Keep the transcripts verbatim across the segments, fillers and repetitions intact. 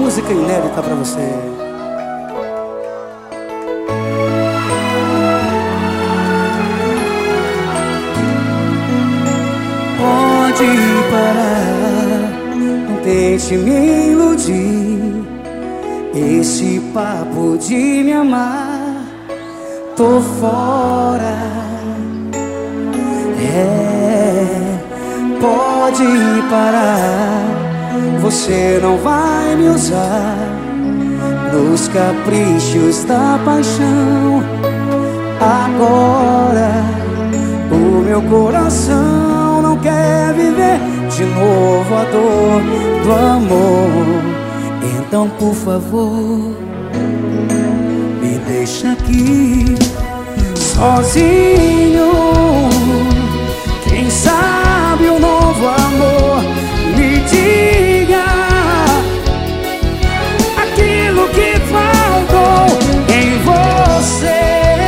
música inédita pra você. Pode parar, não tente me iludir. Esse papo de me amar, tô fora. É, pode parar, você não vai me usar nos caprichos da paixão. Agora o meu coração não quer viver de novo a dor do amor. Então, por favor, me deixa aqui sozinho. Quem sabe um novo amor me diga aquilo que faltou em você.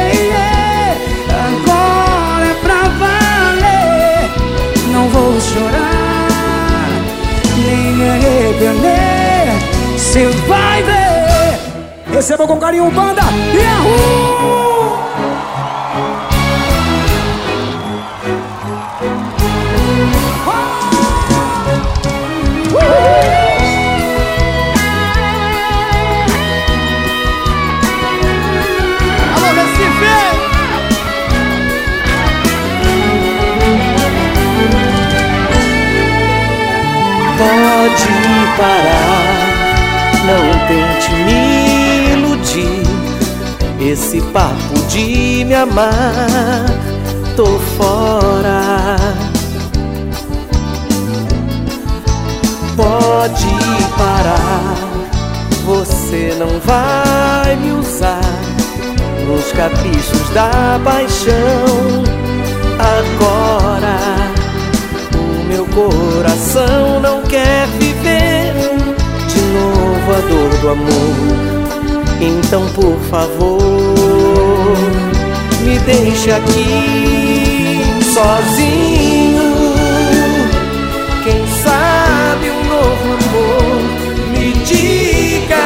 Agora é pra valer. Não vou chorar nem me arrepender. Cê vai ver. Receba com carinho, banda Yahoo! Alô, Recife! Pode parar, não tente me iludir. Esse papo de me amar, tô fora. Pode parar, você não vai me usar nos caprichos da paixão. Agora o meu coração não quer viver de novo a dor do amor. Então, por favor, me deixe aqui sozinho. Quem sabe um novo amor me diga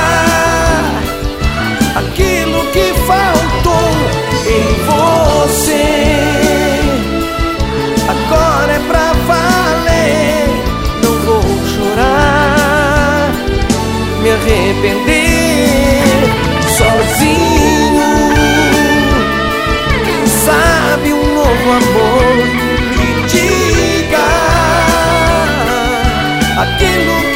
aquilo que faltou em você. Agora é pra valer. Não vou chorar, me arrepender sozinho. Quem sabe um novo amor me diga aquilo que